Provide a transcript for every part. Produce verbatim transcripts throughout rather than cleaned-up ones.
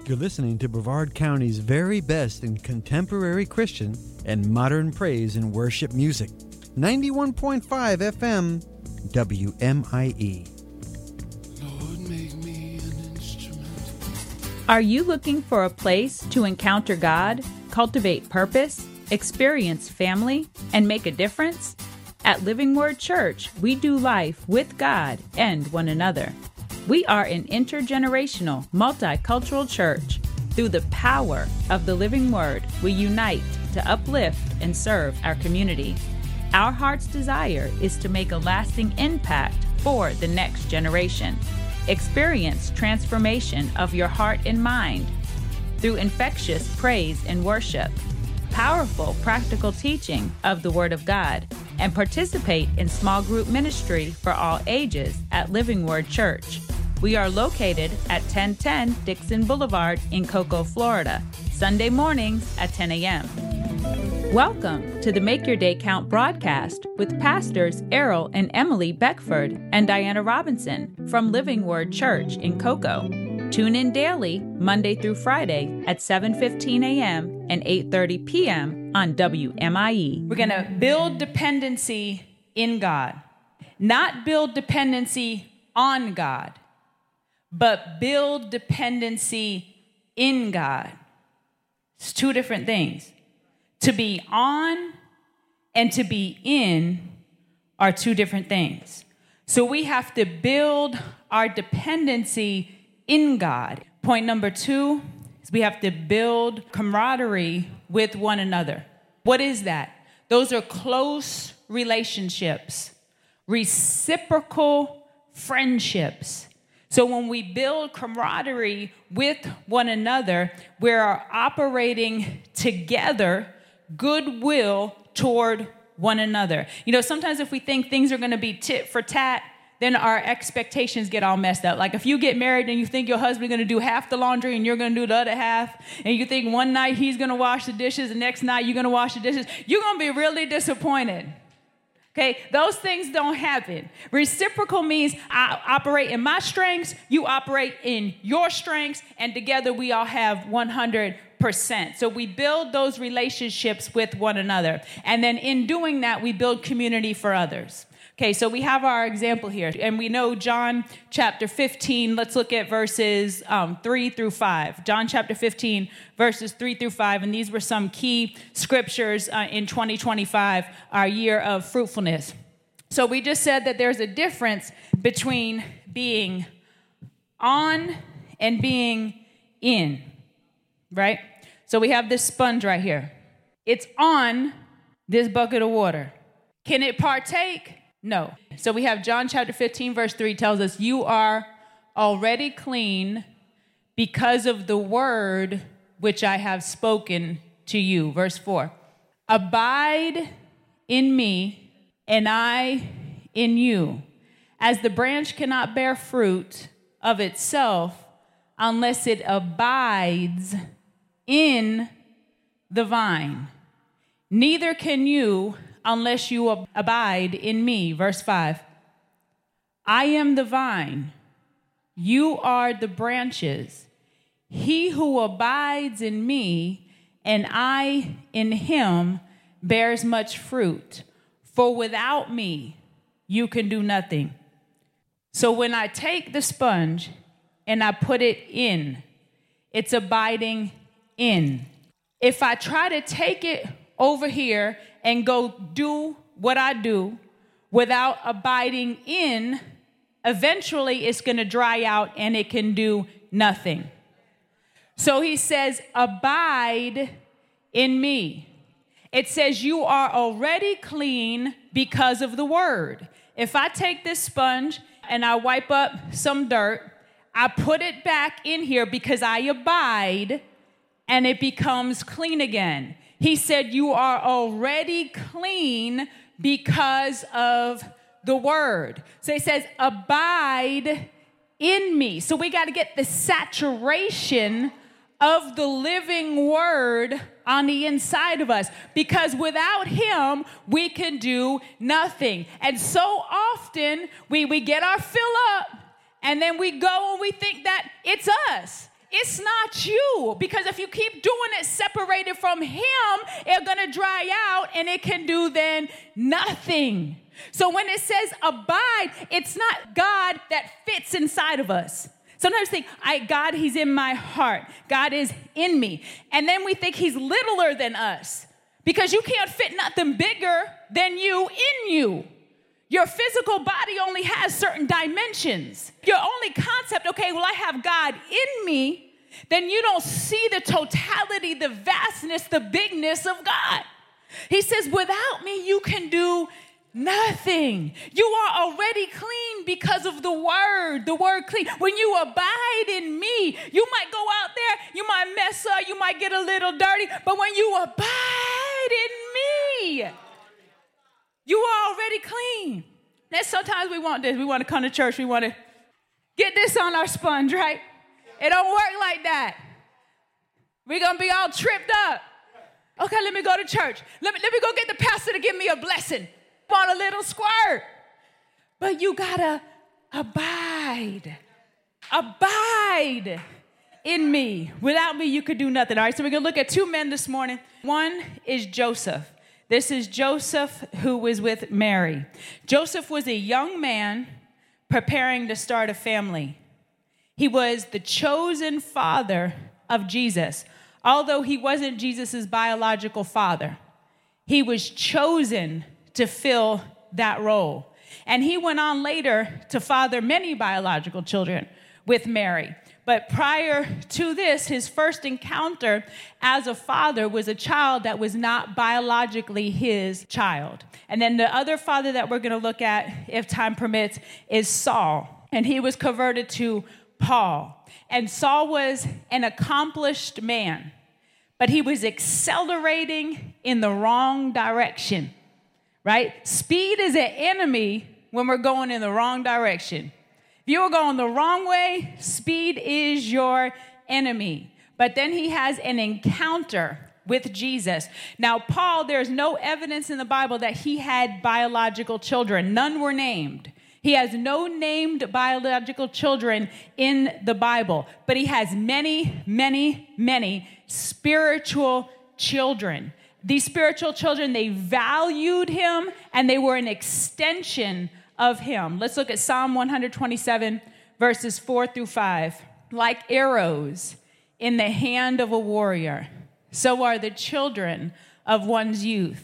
You're listening to Brevard County's very best in contemporary Christian and modern praise and worship music. ninety-one point five F M, W M I E. Lord, make me an instrument. Are you looking for a place to encounter God, cultivate purpose, experience family, and make a difference? At Living Word Church, we do life with God and one another. We are an intergenerational, multicultural church. Through the power of the Living Word, we unite to uplift and serve our community. Our heart's desire is to make a lasting impact for the next generation. Experience transformation of your heart and mind through infectious praise and worship, powerful practical teaching of the Word of God, and participate in small group ministry for all ages at Living Word Church. We are located at ten ten Dixon Boulevard in Cocoa, Florida, Sunday mornings at ten a.m. Welcome to the Make Your Day Count broadcast with Pastors Errol and Emily Beckford and Diana Robinson from Living Word Church in Cocoa. Tune in daily, Monday through Friday at seven fifteen a.m. and eight thirty p.m. on W M I E. We're going to build dependency in God, not build dependency on God, but build dependency in God. It's two different things. To be on and to be in are two different things. So we have to build our dependency in God. Point number two is we have to build camaraderie with one another. What is that? Those are close relationships, reciprocal friendships. So when we build camaraderie with one another, we are operating together, goodwill toward one another. You know, sometimes if we think things are going to be tit for tat, then our expectations get all messed up. Like if you get married and you think your husband's going to do half the laundry and you're going to do the other half, and you think one night he's going to wash the dishes, the next night you're going to wash the dishes, you're going to be really disappointed. Okay, those things don't happen. Reciprocal means I operate in my strengths, you operate in your strengths, and together we all have one hundred percent. So we build those relationships with one another. And then in doing that, we build community for others. Okay, so we have our example here, and we know John chapter fifteen. Let's look at verses um, three through five. John chapter fifteen, verses three through five, and these were some key scriptures uh, in twenty twenty-five, our year of fruitfulness. So we just said that there's a difference between being on and being in, right? So we have this sponge right here. It's on this bucket of water. Can it partake? No. So we have John chapter fifteen, verse three tells us, you are already clean because of the word which I have spoken to you. Verse four, abide in me and I in you. As the branch cannot bear fruit of itself unless it abides in the vine, neither can you unless you ab- abide in me. Verse five, I am the vine, you are the branches. He who abides in me and I in him bears much fruit, for without me you can do nothing. So when I take the sponge and I put it in, it's abiding in. If I try to take it over here and go do what I do without abiding in, eventually it's going to dry out and it can do nothing. So he says, abide in me. It says you are already clean because of the word. If I take this sponge and I wipe up some dirt, I put it back in here because I abide and it becomes clean again. He said, you are already clean because of the word. So he says, abide in me. So we got to get the saturation of the living word on the inside of us, because without him, we can do nothing. And so often we, we get our fill up and then we go and we think that it's us. It's it's not you. Because if you keep doing it separated from him, it's going to dry out and it can do then nothing. So when it says abide, it's not God that fits inside of us. Sometimes we think, I, God, he's in my heart. God is in me. And then we think he's littler than us because you can't fit nothing bigger than you in you. Your physical body only has certain dimensions. Your only concept, okay, well, I have God in me, then you don't see the totality, the vastness, the bigness of God. He says, without me, you can do nothing. You are already clean because of the word, the word clean. When you abide in me, you might go out there, you might mess up, you might get a little dirty, but when you abide in me, you are already clean. Then sometimes we want this. We want to come to church. We want to get this on our sponge, right? It don't work like that. We're going to be all tripped up. Okay, let me go to church. Let me, let me go get the pastor to give me a blessing. Want a little squirt. But you got to abide. Abide in me. Without me, you could do nothing. All right, so we're going to look at two men this morning. One is Joseph. This is Joseph who was with Mary. Joseph was a young man preparing to start a family. He was the chosen father of Jesus. Although he wasn't Jesus' biological father, he was chosen to fill that role. And he went on later to father many biological children with Mary. But prior to this, his first encounter as a father was a child that was not biologically his child. And then the other father that we're going to look at, if time permits, is Saul. And he was converted to Paul. And Saul was an accomplished man, but he was accelerating in the wrong direction, right? Speed is an enemy when we're going in the wrong direction. If you're going the wrong way, speed is your enemy. But then he has an encounter with Jesus. Now, Paul, there's no evidence in the Bible that he had biological children. None were named. He has no named biological children in the Bible, but he has many, many, many spiritual children. These spiritual children, they valued him and they were an extension of him. Let's look at Psalm one twenty-seven, verses four through five. Like arrows in the hand of a warrior, so are the children of one's youth.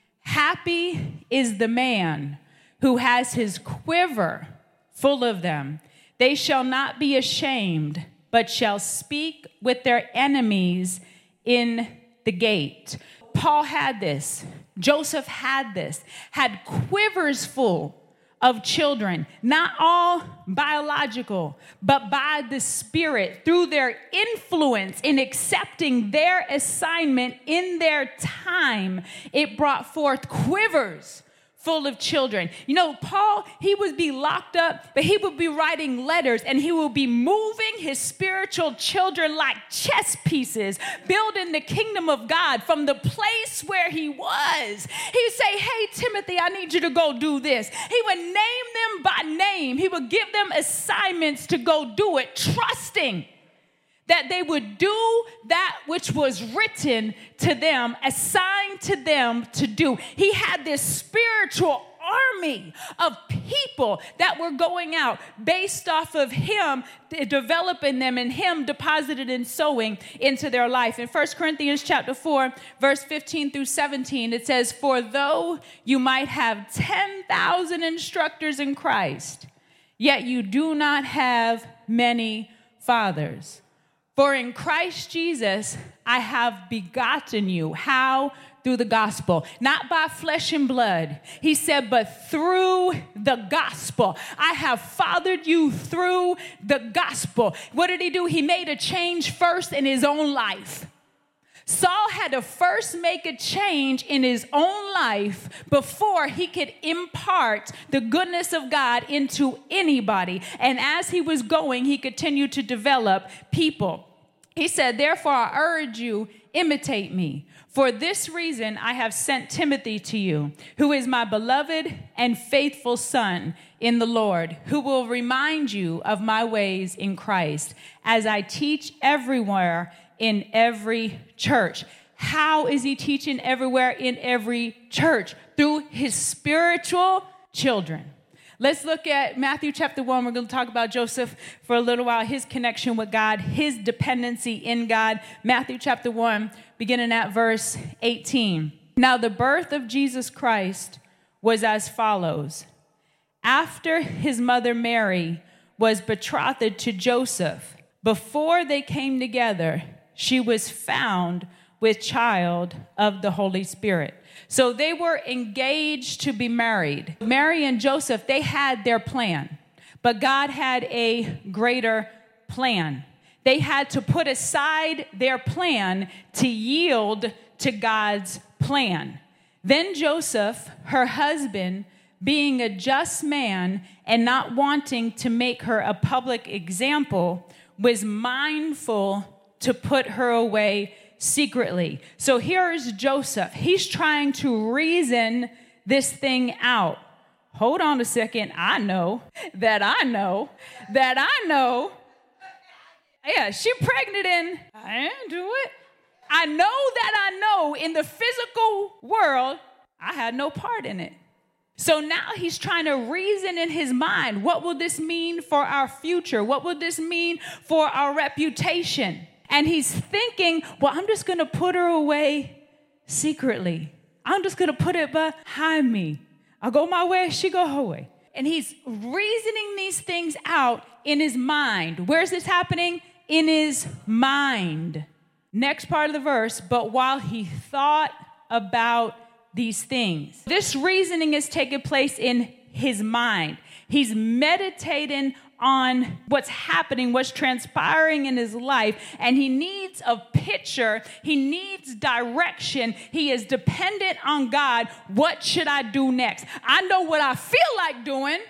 Happy is the man who has his quiver full of them. They shall not be ashamed, but shall speak with their enemies in the gate. Paul had this. Joseph had this, had quivers full of children, not all biological, but by the Spirit, through their influence in accepting their assignment in their time, it brought forth quivers full of children. You know, Paul, he would be locked up, but he would be writing letters and he would be moving his spiritual children like chess pieces, building the kingdom of God from the place where he was. He would say, hey, Timothy, I need you to go do this. He would name them by name. He would give them assignments to go do it, trusting that they would do that which was written to them, assigned to them to do. He had this spiritual army of people that were going out based off of him developing them and him deposited and sowing into their life. In First Corinthians chapter four, verse fifteen through seventeen, it says, for though you might have ten thousand instructors in Christ, yet you do not have many fathers. For in Christ Jesus, I have begotten you. How? Through the gospel. Not by flesh and blood. He said, but through the gospel. I have fathered you through the gospel. What did he do? He made a change first in his own life. Saul had to first make a change in his own life before he could impart the goodness of God into anybody. And as he was going, he continued to develop people. He said, therefore, I urge you imitate me. For this reason, I have sent Timothy to you, who is my beloved and faithful son in the Lord, who will remind you of my ways in Christ, as I teach everywhere in every church. How is he teaching everywhere in every church? Through his spiritual children. Let's look at Matthew chapter one. We're going to talk about Joseph for a little while, his connection with God, his dependency in God. Matthew chapter one, beginning at verse eighteen. Now the birth of Jesus Christ was as follows. After his mother Mary was betrothed to Joseph, before they came together, she was found with child of the Holy Spirit. So they were engaged to be married. Mary and Joseph, they had their plan, but God had a greater plan. They had to put aside their plan to yield to God's plan. Then Joseph, her husband, being a just man and not wanting to make her a public example, was mindful to put her away secretly. So here's Joseph. He's trying to reason this thing out. Hold on a second. I know that I know that I know. Yeah, she pregnant and I didn't do it. I know that I know in the physical world, I had no part in it. So now he's trying to reason in his mind, what will this mean for our future? What will this mean for our reputation? And he's thinking, well, I'm just going to put her away secretly. I'm just going to put it behind me. I'll go my way, she go her way. And he's reasoning these things out in his mind. Where's this happening? In his mind. Next part of the verse, but while he thought about these things. This reasoning is taking place in his mind. He's meditating on what's happening, what's transpiring in his life, and he needs a picture. He needs direction. He is dependent on God. What should I do next? I know what I feel like doing,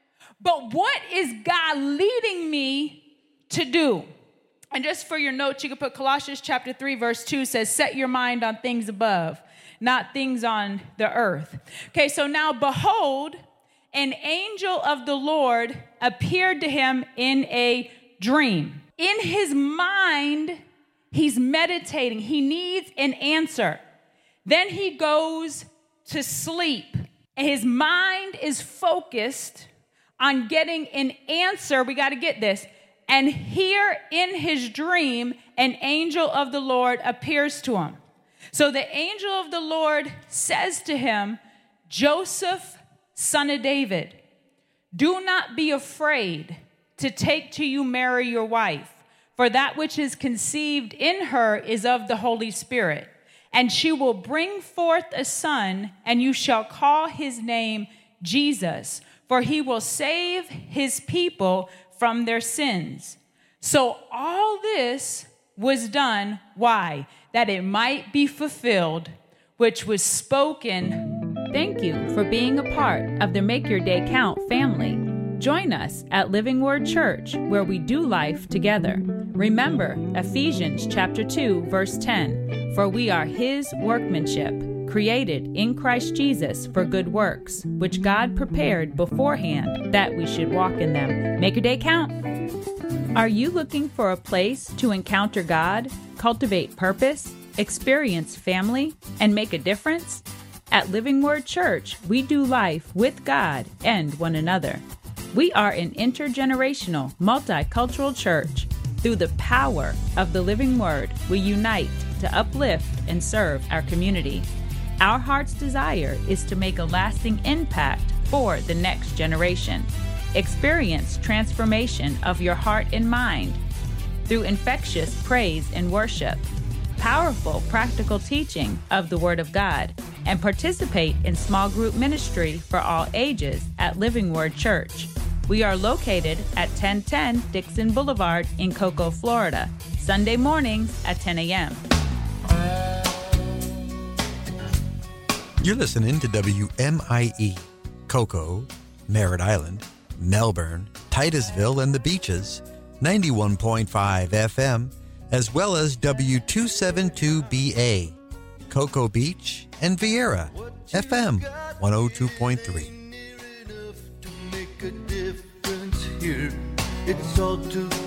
but what is God leading me to do? And just for your notes, you can put Colossians chapter three, verse two says, set your mind on things above, not things on the earth. Okay, so now behold, an angel of the Lord appeared to him in a dream. In his mind, he's meditating. He needs an answer. Then he goes to sleep. And his mind is focused on getting an answer. We got to get this. And here in his dream, an angel of the Lord appears to him. So the angel of the Lord says to him, Joseph, son of David, do not be afraid to take to you Mary your wife, for that which is conceived in her is of the Holy Spirit. And she will bring forth a son, and you shall call his name Jesus, for he will save his people from their sins. So all this was done, why? That it might be fulfilled, which was spoken. Thank you for being a part of the Make Your Day Count family. Join us at Living Word Church, where we do life together. Remember Ephesians chapter two, verse ten, for we are his workmanship, created in Christ Jesus for good works, which God prepared beforehand that we should walk in them. Make your day count. Are you looking for a place to encounter God, cultivate purpose, experience family, and make a difference? At Living Word Church, we do life with God and one another. We are an intergenerational, multicultural church. Through the power of the Living Word, we unite to uplift and serve our community. Our heart's desire is to make a lasting impact for the next generation. Experience transformation of your heart and mind through infectious praise and worship, powerful practical teaching of the Word of God, and participate in small group ministry for all ages at Living Word Church. We are located at ten ten Dixon Boulevard in Cocoa, Florida, Sunday mornings at ten a.m. You're listening to W M I E, Cocoa, Merritt Island, Melbourne, Titusville, and the Beaches, ninety-one point five F M, as well as W two seventy-two B A, Cocoa Beach, and Vieira, F M one oh two point three. It's all too